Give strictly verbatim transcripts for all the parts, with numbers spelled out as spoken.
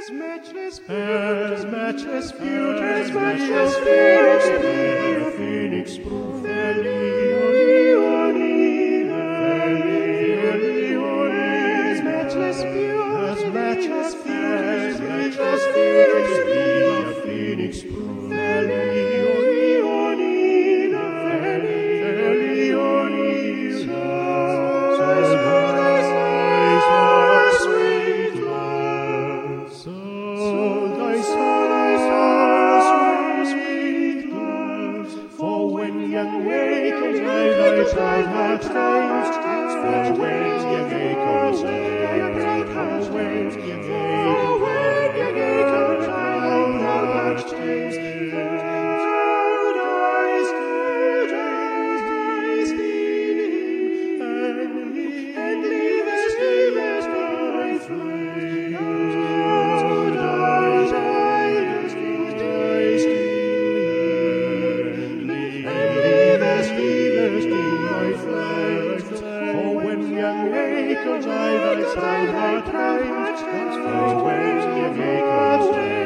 As matchless beauty, as matchless beauty, as matchless beauty, the phoenix proof, as matchless beauty, as matchless beauty, as matchless beauty, the phoenix proof,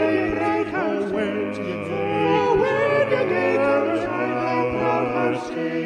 Stay.